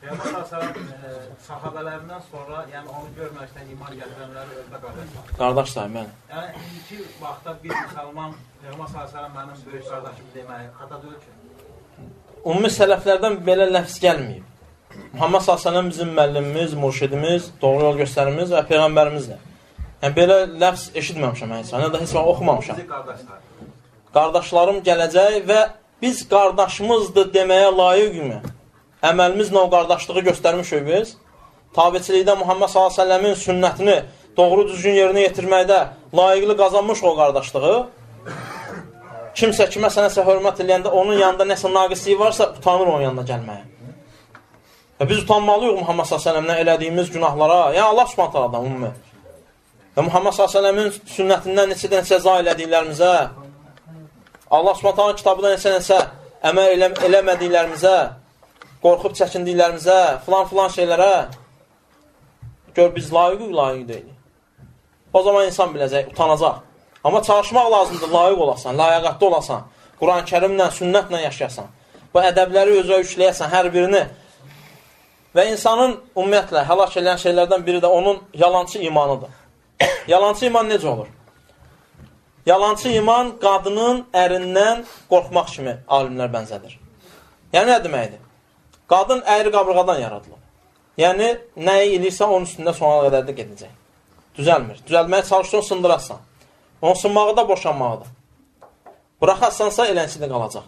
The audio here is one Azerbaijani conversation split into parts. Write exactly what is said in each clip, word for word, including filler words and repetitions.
Peyğəmbər sallallahu sahabələrindən sonra, yəni onu görməkdən iman gətirənləri özdə qardaşlar. Qardaşlar, mən. Yəni indiki vaxtda bir müsəlman Peyğəmbər sallallahu mənim böyük qardaşım deməyi xata deyil ki. Ümumi sələflərdən belə ləfz gəlməyib. Muhammed sallallahu bizim müəllimimiz, mürşidimiz, doğru yol göstərimiz və peyğəmbərimizdir. Yəni belə ləfz eşitməmişəm mən insan, ya da heç vaxt oxumamışam. Qardaşlarım gələcək və biz qardaşımızdır deməyə layiqmi? Əməlimizlə o qardaşlığı göstərmişik biz. Tabiçilikdə Muhammed sallallahu əleyhi və səlləmin sünnətini doğru düzgün yerinə yetirməkdə layiqli qazanmış o qardaşlığı. Kimsə kimə sənəsə hörmət eləyəndə onun yanında nəsə naqisliyi varsa, utanır onun yanına gəlməyə. Və biz utanmalıyıq Muhammed sallallahu əleyhi və səlləmdən elədiyimiz günahlara. Yəni Allah Subhanahu taaladan ümumi. Və Muhammed sallallahu əleyhi və səlləmin sünnətindən neçədən cəza elədiklərimizə, Allah Subhanahu taala kitabında neçə-neçə əməl elə eləmədiklərimizə, qorxub çəkindiklərimizə, filan-filan şeylərə gör biz layiqik, layiq deyilik. O zaman insan biləcək, utanacaq. Amma çalışmaq lazımdır, layiq olasan, layiqətli olasan, Quran-ı Kərimlə, sünnətlə yaşayasan. Bu ədəbləri özə yükləyəsən, hər birini. Və insanın ümumiyyətlə həlak edən şeylərdən biri də onun yalancı imanıdır. Yalancı iman necə olur? Yalancı iman qadının ərindən qorxmaq kimi alimlər bənzədir. Yəni nə deməkdir? Qadın əyri qabırğadan yaradılır. Yəni nəyi eləyirsən onun üstündə sonuna qədər də gedəcək. Düzəlmir. Düzəlməyə çalışsan sındırasan. Onun sınmağı da boşanmağı da. Buraxarsansa elənçidə qalacaq.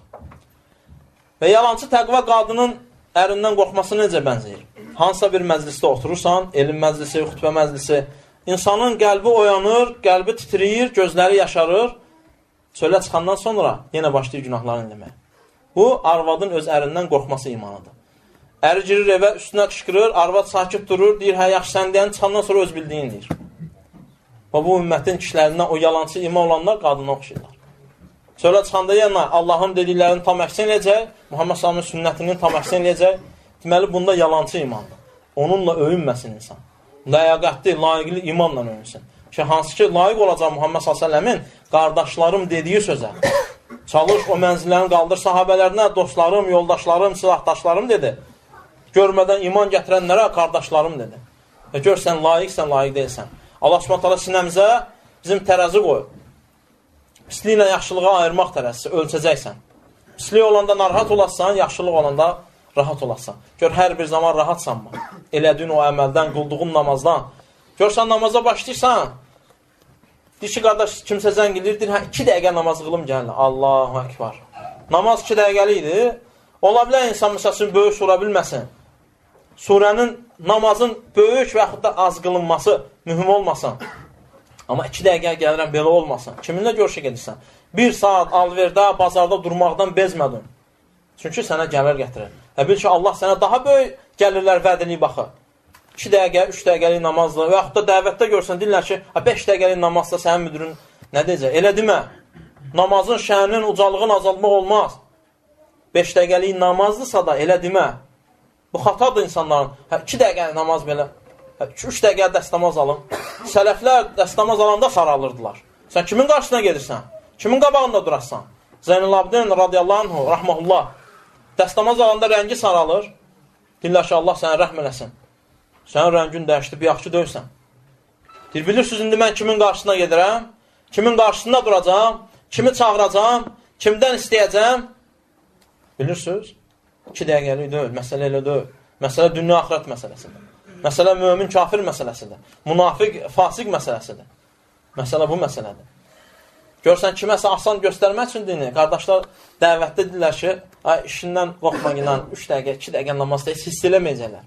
Və yalancı təqva qadının ərindən qorxması necə bənzəyir? Hansısa bir məclisdə oturursan, elm məclisi, xütbə məclisi, insanın qəlbi oyanır, qəlbi titriyir, gözləri yaşarır. Çölə çıxandan sonra yenə başlayır günahlarını eləməyə. Bu, arvadın öz ərindən qorxması imanıdır. Əri girir evə, üstünə qışqırır, arvad sakit durur, deyir, hə, yaxşı sən deyəni çıxandan sonra öz bildiyin deyir. Və bu ümmətin kişilərindən o yalancı iman olanlar qadına oxşayırlar. Çölə çıxanda yana Allahın dediklərinin tam əksin eləyəcək, Muhammed sallallahu sünnətinin tam əksin eləyəcək. Deməli, bunda yalancı imandır. Onunla öyünməsin insan. Ləyaqətli, layiqli imanla öyünsün. Ki, hansı ki, layiq olacaq Muhammed sallallahu qardaşlarım dediyi sözə. Çalış, o mənzillərini qaldır sahabələrinə, dostlarım, yoldaşlarım, silahdaşlarım dedi. Görmədən iman gətirənlərə qardaşlarım dedi. Və gör, sən layiqsən, layiq deyilsən. Allah Subhanahu taala sinəmizə bizim tərəzi qoyub. Pisliklə yaxşılığa ayırmaq tərəzisi, ölçəcəksən. Pislik olanda narahat olassan, yaxşılıq olanda rahat olassan. Gör, hər bir zaman rahatsanmı? Elədiyin o əməldən, qulduğun namazdan. Gör, sən namaza başlayırsan, deyir ki, qardaş, kimsə zəng edir, deyir, hə, iki dəqiqə namaz qılım gəlir. Allahu Ekber. Namaz iki dəqiqəli idi. Ola bilər insan, məsələn, böyük sura bilməsin. Surənin, namazın böyük və yaxud da az qılınması mühüm olmasın. Amma iki dəqiqə gəlirəm, belə olmasın. Kiminlə görüşə gedirsən? Bir saat alverdə, bazarda durmaqdan bezmədin. Çünki sənə gəlir gətirir. Və bil ki, Allah sənə daha böyük gəlirlər vədini baxır. iki dəqiqə, üç dəqiqəlik namazla və yaxud da dəvətdə görsən, deyirlər ki, beş dəqiqəlik namazla sənin müdürün nə deyəcək? Elə demə. Namazın şəninin, ucalığını azalmaq olmaz. beş dəqiqəlik namazdırsa da elə demə. Bu xatadır insanların. Hə, iki dəqiqəlik namaz belə. Hə, üç dəqiqə dəstəmaz alın. Sələflər dəstəmaz alanda saralırdılar. Sən kimin qarşısına gedirsən? Kimin qabağında durarsan? Zeynəlabdin radiyallahu anhu, rahməhullah. Dəstəmaz alanda rəngi saralır. Deyirlər ki, Allah sənə rəhm eləsin. Sənin rəngin dəyişdi, bir yaxşı döysən. Deyir, bilirsiniz, indi mən kimin qarşısına gedirəm? Kimin qarşısında duracam? Kimi çağıracam? Kimdən istəyəcəm? Bilirsiniz? İki dəqiqəlik deyil, məsələ elə deyil. Məsələ dünya axirət məsələsidir. Məsələ mömin kafir məsələsidir. Münafiq, fasik məsələsidir. Məsələ bu məsələdir. Görsən, kiməsə asan göstərmək üçün dini, qardaşlar dəvətdə deyirlər ki, ay, işindən qorxma ilə üç dəqiqə, iki dəqiqə namazda heç hiss eləməyəcəklər.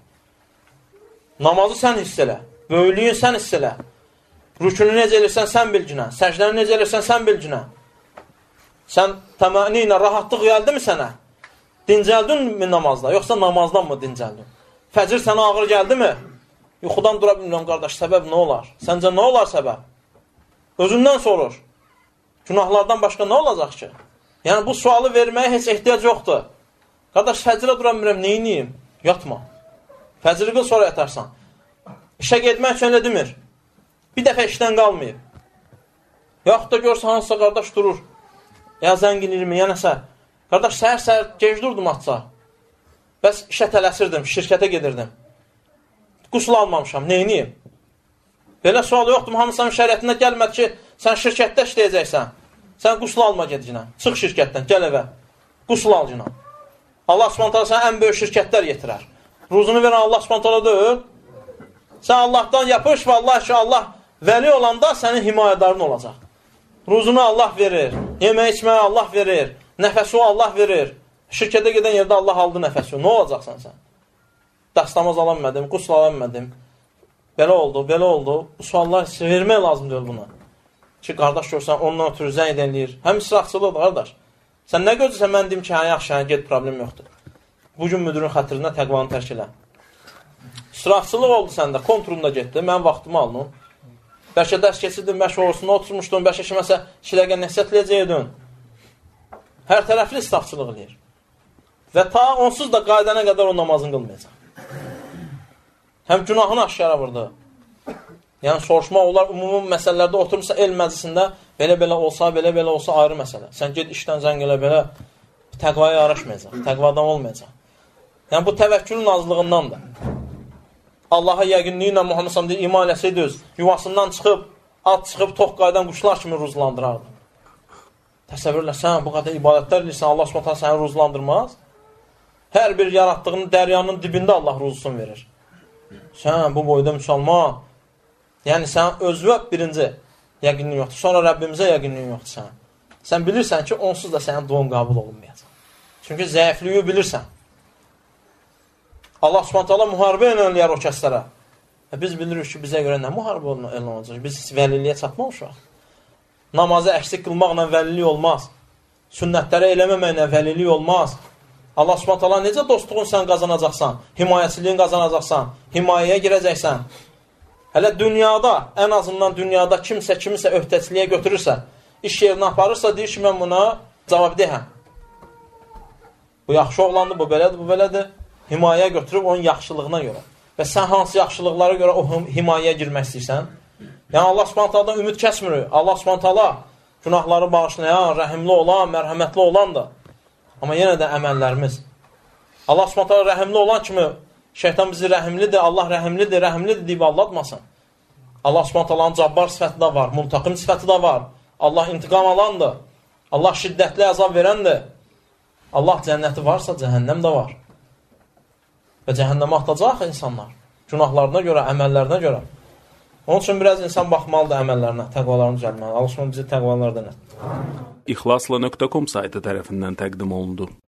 Namazı sən hiss elə, böyülüyün sən hiss elə. Rükünü necə elirsən, sən bilginə. Səcdəni necə elirsən, sən bilginə. Sən təməni ilə rahatlıq gəldi mi sənə? Dincəldin mi namazda, yoxsa namazdan mı dincəldin? Fəcr sənə ağır gəldi mi? Yuxudan dura bilmirəm, qardaş, səbəb nə olar? Səncə nə olar səbəb? Özündən sorur. Günahlardan başqa nə olacaq ki? Yəni, bu sualı verməyə heç ehtiyac yoxdur. Qardaş, fəcrə dura bilmirəm, neyiniyim? Yatma. Fəcri qıl, sonra yatarsan. İşə getmək üçün elə demir. Bir dəfə işdən qalmayıb. Yaxud da görsə hansısa qardaş durur. Ya zəng eləyirmi, ya nəsə. Qardaş, səhər-səhər gec durdum atsa. Bəs işə tələsirdim, şirkətə gedirdim. Qusl almamışam, neyniyim? Belə sual yoxdur, hamısının şəriətində gəlmədi ki, sən şirkətdə işləyəcəksən. Sən qusl alma gedicinə, çıx şirkətdən, gəl evə, qusl al cinə. Allah Subhanahu taala sənə ən böyük şirkətlər yetirər. Ruzunu verən Allah Subhanahu taala deyil. Sən Allahdan yapış və Allah ki, Allah vəli olanda sənin himayədarın olacaq. Ruzunu Allah verir, yemək içməyə Allah verir, nəfəsi Allah verir. Şirkətə gedən yerdə Allah aldı nəfəsi. Nə olacaqsan sən? Dəstəmaz alanmədim, qusl alanmədim. Belə oldu, belə oldu. Bu suallar vermək lazımdır buna. Ki, qardaş görsən, ondan ötürü zəng edənləyir. Həm israfçılıqdır, qardaş. Sən nə gözürsən, mən deyim ki, hə, yaxşı, hə, get, problem yoxdur. Bugün müdürün xatirinə təqvanı tərk elə. İsrafçılıq oldu səndə, konturunda getdi, mən vaxtımı aldım. Bəlkə dərs keçirdin, bəlkə orasında oturmuşdun, bəlkə kiməsə işləqə nəsiyyətləyəcəkdin. Hər tərəfli israfçılıq eləyir. Və ta onsuz da qaydana qədər o namazını qılmayacaq. Həm günahını aşkara vurdu. Yəni, soruşmaq olar, ümumi məsələlərdə oturmuşsa el məclisində, belə-belə olsa, belə-belə olsa ayrı məsələ. Sən ged işdən zəng elə belə, təqvaya yaraşmayacaq, təqvadan olmayacaq. Yəni, bu təvəkkülün azlığındandır. Allaha yəqinliyi ilə Muhammed sallallahu əleyhi və səlləm iman eləsəydiniz, yuvasından çıxıb, at çıxıb, tox qaydan quşlar kimi ruzlandırardı. Təsəvvürlə, sən bu qədər ibadətlər edirsən, Allah Subhanahu taala səni ruzlandırmaz. Hər bir yaratdığının dəryanın dibində Allah ruzusunu verir. Sən bu boyda müsəlman, yəni sən özünə birinci yəqinliyin yoxdur, sonra Rəbbimizə yəqinliyin yoxdur sən. Sən bilirsən ki, onsuz da sənin duan qəbul olunmayacaq. Çünki zəifliyi bilirsən. Allah Subhanahu taala müharibə eləyər o kəslərə. E, biz bilirik ki, bizə görə nə müharibə olunacaq? Biz vəliliyə çatmamışıq. Namazı əksik qılmaqla vəlilik olmaz. Sünnətləri eləməməklə vəlilik olmaz. Allah Subhanahu taala necə dostluğun sən qazanacaqsan, himayəçiliyin qazanacaqsan, himayəyə girəcəksən. Hələ dünyada, ən azından dünyada kimsə kimisə öhdəçiliyə götürürsə, iş yerinə aparırsa, deyir ki, mən buna cavab deyəm. Bu yaxşı oğlandır, bu belədir, bu belədir. Himayəyə götürüb onun yaxşılığına görə. Və sən hansı yaxşılıqlara görə o himayəyə girmək istəyirsən? Yəni, Allah Subhanahu taaladan ümid kəsmir. Allah Subhanahu taala günahları bağışlayan, rəhimli olan, mərhəmətli olandır. Amma yenə də əməllərimiz. Allah Subhanahu taala rəhimli olan kimi, şeytan bizi rəhimlidir, Allah rəhimlidir, rəhimlidir deyib aldatmasın. Allah Subhanahu taalanın cabbar sifəti də var, muntaqim sifəti də var. Allah intiqam alandır. Allah şiddətli əzab verəndir. Allah cənnəti varsa, cəhənnəm də var. Və cəhənnəmə atacaq insanlar. Günahlarına görə, əməllərinə görə. Onun üçün biraz insan baxmalıdır əməllərinə, təqvalarını düzəltməli. Allah Subhanahu bizi təqvalardan etsin. İxlasla nöqtə com saytı tərəfindən təqdim olundu.